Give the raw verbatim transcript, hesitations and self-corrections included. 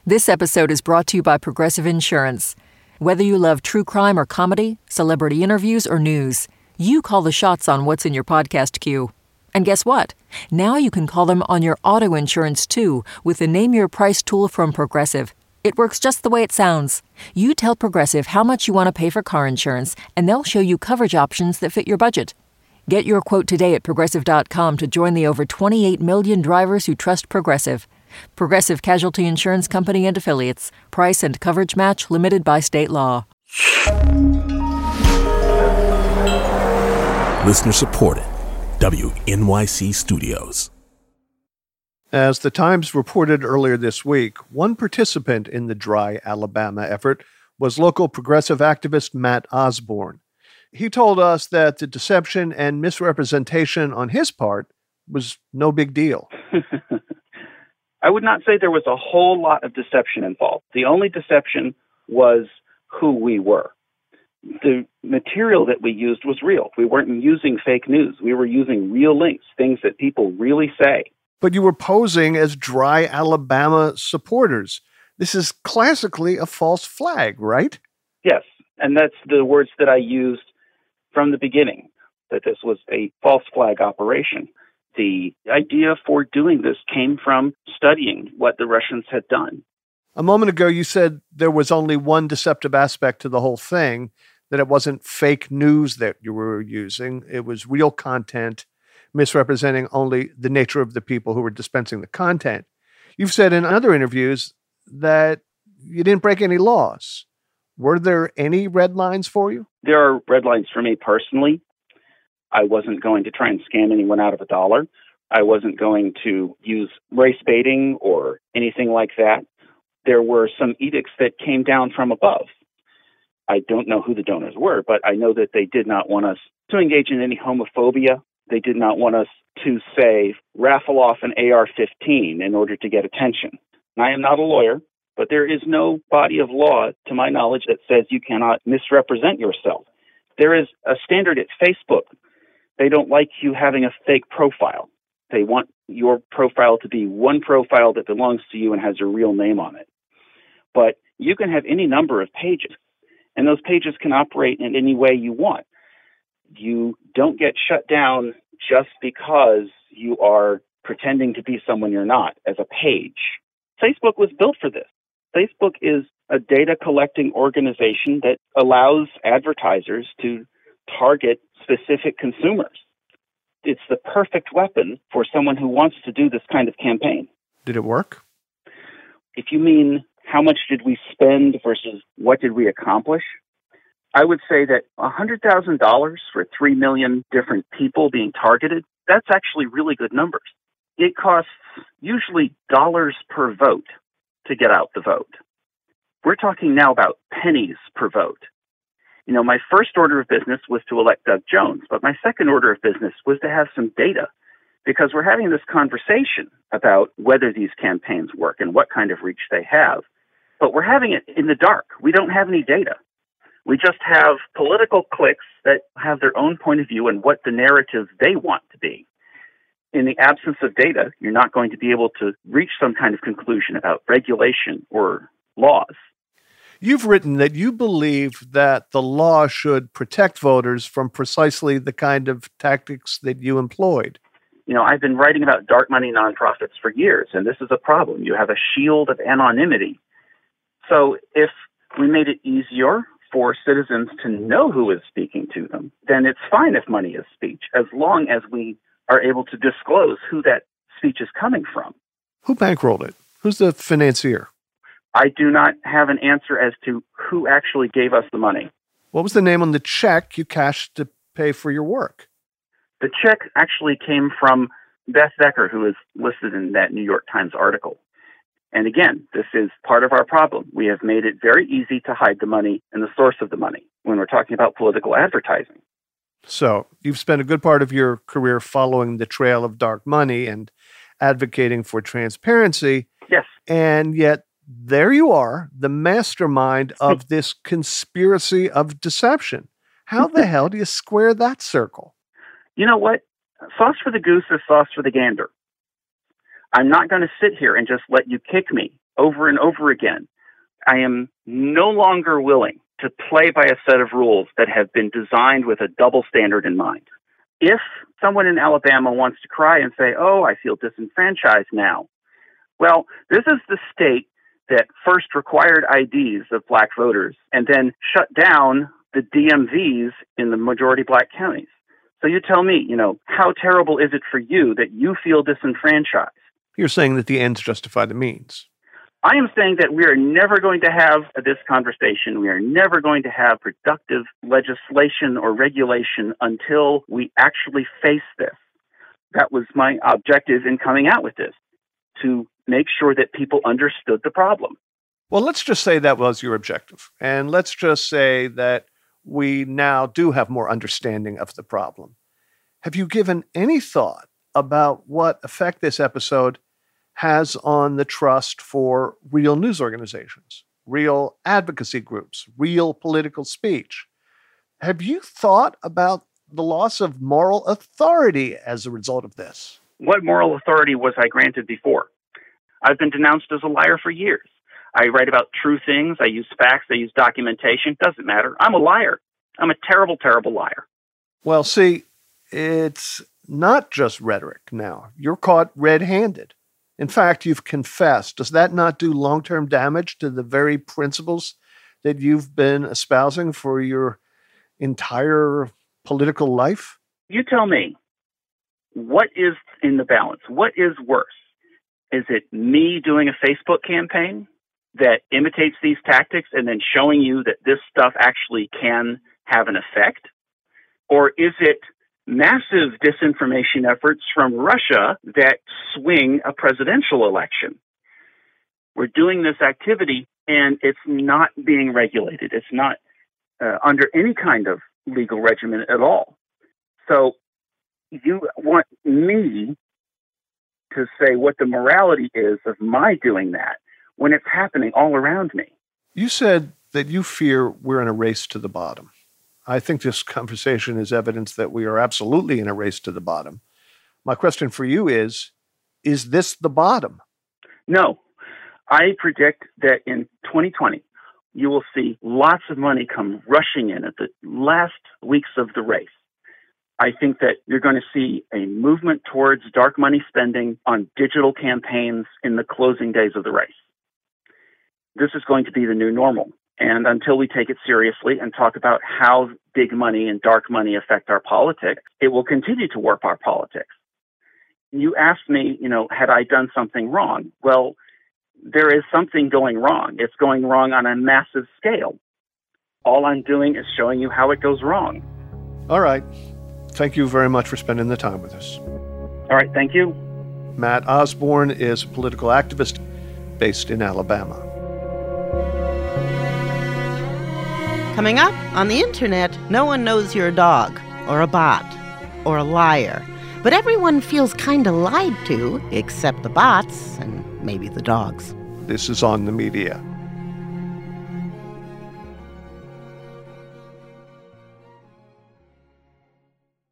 This episode is brought to you by Progressive Insurance. Whether you love true crime or comedy, celebrity interviews or news, you call the shots on what's in your podcast queue. And guess what? Now you can call them on your auto insurance too with the Name Your Price tool from Progressive. It works just the way it sounds. You tell Progressive how much you want to pay for car insurance, and they'll show you coverage options that fit your budget. Get your quote today at Progressive dot com to join the over twenty-eight million drivers who trust Progressive. Progressive Casualty Insurance Company and Affiliates. Price and coverage match limited by state law. Listener supported. W N Y C Studios. As the Times reported earlier this week, one participant in the Dry Alabama effort was local progressive activist Matt Osborne. He told us that the deception and misrepresentation on his part was no big deal. I would not say there was a whole lot of deception involved. The only deception was who we were. The material that we used was real. We weren't using fake news. We were using real links, things that people really say. But you were posing as Dry Alabama supporters. This is classically a false flag, right? Yes, and that's the words that I used from the beginning, that this was a false flag operation. The idea for doing this came from studying what the Russians had done. A moment ago, you said there was only one deceptive aspect to the whole thing, that it wasn't fake news that you were using. It was real content, misrepresenting only the nature of the people who were dispensing the content. You've said in other interviews that you didn't break any laws. Were there any red lines for you? There are red lines for me personally. I wasn't going to try and scam anyone out of a dollar. I wasn't going to use race baiting or anything like that. There were some edicts that came down from above. I don't know who the donors were, but I know that they did not want us to engage in any homophobia. They did not want us to, say, raffle off an A R fifteen in order to get attention. I am not a lawyer, but there is no body of law, to my knowledge, that says you cannot misrepresent yourself. There is a standard at Facebook. They don't like you having a fake profile. They want your profile to be one profile that belongs to you and has your real name on it. But you can have any number of pages, and those pages can operate in any way you want. You don't get shut down just because you are pretending to be someone you're not as a page. Facebook was built for this. Facebook is a data collecting organization that allows advertisers to target specific consumers. It's the perfect weapon for someone who wants to do this kind of campaign. Did it work? If you mean how much did we spend versus what did we accomplish, I would say that one hundred thousand dollars for three million different people being targeted, that's actually really good numbers. It costs usually dollars per vote to get out the vote. We're talking now about pennies per vote. You know, my first order of business was to elect Doug Jones, but my second order of business was to have some data, because we're having this conversation about whether these campaigns work and what kind of reach they have. But we're having it in the dark. We don't have any data. We just have political cliques that have their own point of view and what the narrative they want to be. In the absence of data, you're not going to be able to reach some kind of conclusion about regulation or laws. You've written that you believe that the law should protect voters from precisely the kind of tactics that you employed. You know, I've been writing about dark money nonprofits for years, and this is a problem. You have a shield of anonymity. So if we made it easier for citizens to know who is speaking to them, then it's fine if money is speech, as long as we are able to disclose who that speech is coming from. Who bankrolled it? Who's the financier? I do not have an answer as to who actually gave us the money. What was the name on the check you cashed to pay for your work? The check actually came from Beth Becker, who is listed in that New York Times article. And again, this is part of our problem. We have made it very easy to hide the money and the source of the money when we're talking about political advertising. So you've spent a good part of your career following the trail of dark money and advocating for transparency. Yes. And yet there you are, the mastermind of this conspiracy of deception. How the hell do you square that circle? You know what? Sauce for the goose is sauce for the gander. I'm not going to sit here and just let you kick me over and over again. I am no longer willing to play by a set of rules that have been designed with a double standard in mind. If someone in Alabama wants to cry and say, oh, I feel disenfranchised now, well, this is the state that first required I Ds of black voters and then shut down the D M Vs in the majority black counties. So you tell me, you know, how terrible is it for you that you feel disenfranchised? You're saying that the ends justify the means. I am saying that we are never going to have this conversation. We are never going to have productive legislation or regulation until we actually face this. That was my objective in coming out with this, to make sure that people understood the problem. Well, let's just say that was your objective. And let's just say that we now do have more understanding of the problem. Have you given any thought about what effect this episode has on the trust for real news organizations, real advocacy groups, real political speech? Have you thought about the loss of moral authority as a result of this? What moral authority was I granted before? I've been denounced as a liar for years. I write about true things. I use facts. I use documentation. Doesn't matter. I'm a liar. I'm a terrible, terrible liar. Well, see, it's not just rhetoric now. You're caught red-handed. In fact, you've confessed. Does that not do long-term damage to the very principles that you've been espousing for your entire political life? You tell me, what is in the balance? What is worse? Is it me doing a Facebook campaign that imitates these tactics and then showing you that this stuff actually can have an effect? Or is it massive disinformation efforts from Russia that swing a presidential election? We're doing this activity and it's not being regulated. It's not uh, under any kind of legal regimen at all. So you want me to say what the morality is of my doing that when it's happening all around me. You said that you fear we're in a race to the bottom. I think this conversation is evidence that we are absolutely in a race to the bottom. My question for you is, is this the bottom? No. I predict that in twenty twenty, you will see lots of money come rushing in at the last weeks of the race. I think that you're going to see a movement towards dark money spending on digital campaigns in the closing days of the race. This is going to be the new normal. And until we take it seriously and talk about how big money and dark money affect our politics, it will continue to warp our politics. You asked me, you know, had I done something wrong? Well, there is something going wrong. It's going wrong on a massive scale. All I'm doing is showing you how it goes wrong. All right. Thank you very much for spending the time with us. All right, thank you. Matt Osborne is a political activist based in Alabama. Coming up on the internet, no one knows you're a dog or a bot or a liar. But everyone feels kind of lied to, except the bots and maybe the dogs. This is On the Media.